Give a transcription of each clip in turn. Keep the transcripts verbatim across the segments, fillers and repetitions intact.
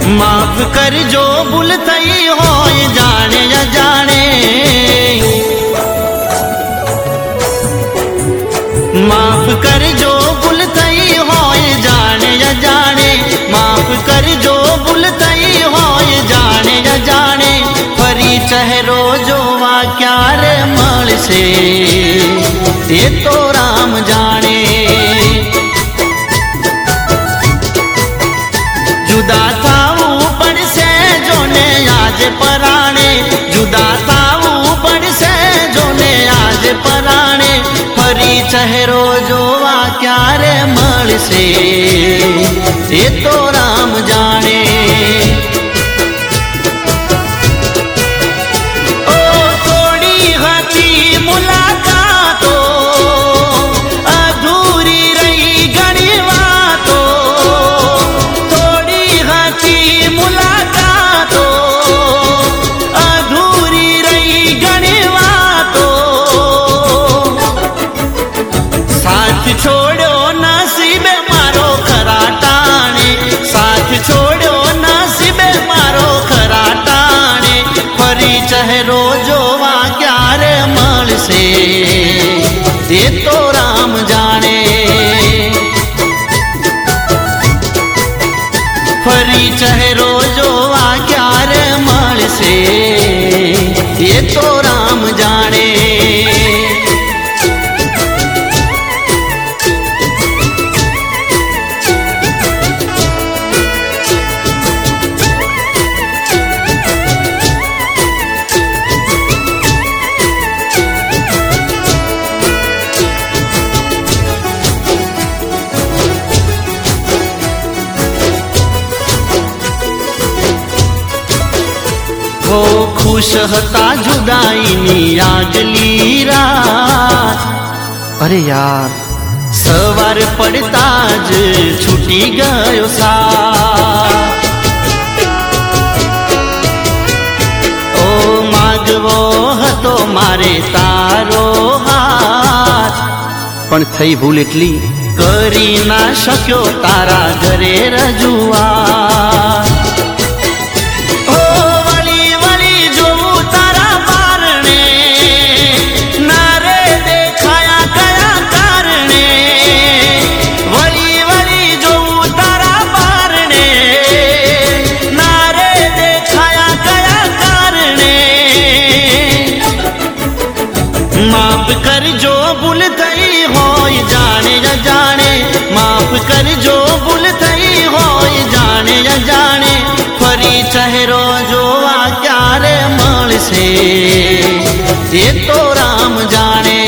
माफ कर जो भूल थई हो जाने या जाने, माफ कर जो भूल थई हो जाने या जाने, माफ कर जो भूल थई हो जाने या जाने। फरी चेहरो जो वाक्या रे मल से ये तो राम जाने। जुदा थावू पड़ से जोने आज पराणे, जुदा थावू पड़ से जोने आज पराणे। फरी चेहरो जो वाक्या रे मल से ये तो राम जाने। छोड़ो नसीबे मारो खरा टाणे, साथ छोड़ो नसीबे मारो खरा टाणे। फरी चेहरो जो वाक्या रे मल से ये तो राम जाने। फरी चेहरो जो वाक्या रे मल से ये तो राम जाने। वो खुश हता जुदाई नी आगली रात। अरे यार सवार पड़ता ज छूटी गयो साथ। ओ मागवो हतो मारे तारो हाथ, पण थई भूल एटली करी ना शक्यो तारा घरे रजूआत। माफ कर जो भूल थई हो जाने या जाने, माफ कर जो भूल थई हो जाने या जाने। फरी चेहरो जो वाक्या रे मल से ये तो राम जाने।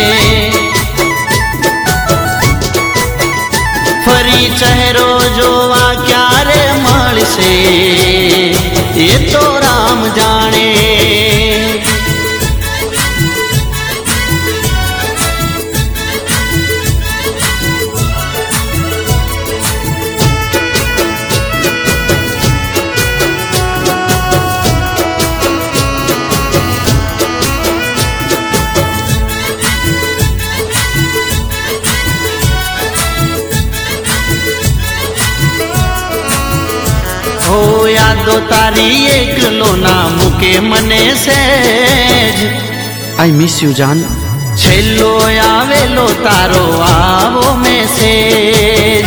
फरी चेहरो जो वाक्या रे मल से ये तो राम जाने। हो यादो तारी एकलो ना मुके मने सेज। आई मिस यू जान। छेलो आवेलो तारो आवो मैसेज।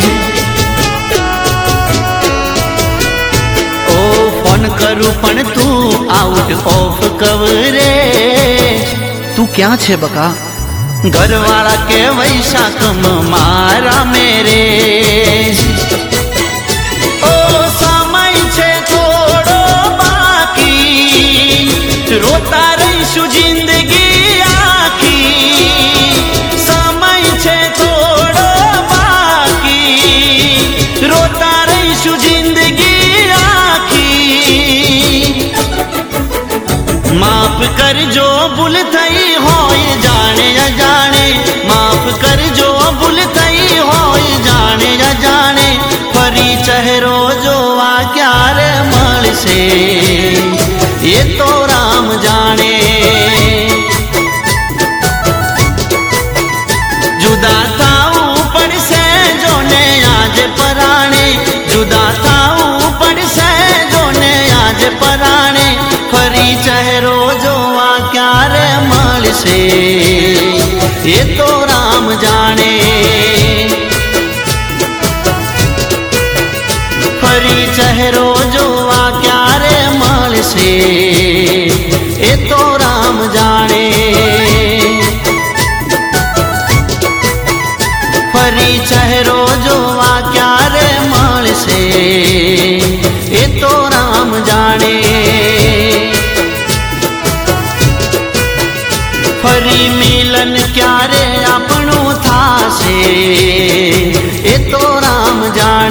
ओ फोन करू पण तू आउट ऑफ कवरेज। तू क्या छे बका? घरवाला के वैसा कम मारा मेरे। रोता रहीशु जिंदगी आखी, समय छे थोड़ो बाकी। रोता रहीशु जिंदगी आखी। माफ कर जो भूल थई हो जाने या जाने, माफ कर जो भूल थई हो जाने या जाने। फरी चेहरो जो वाक्या रे मल से ये तो राम जाने। जुदा थाऊ पड़ से जोने आज पराणे, जुदा थाऊ पड़ से મળશે એ તો રામ જાણે. ફરી ચહેરો જોવા ક્યારે મળશે એ તો રામ જાણે. ફરી ચહેરો જોવા ક્યારે મળશે એ તો રામ જાણે. ફરી મિલન ક્યારે આપણું થાશે એ તો રામ જાણે.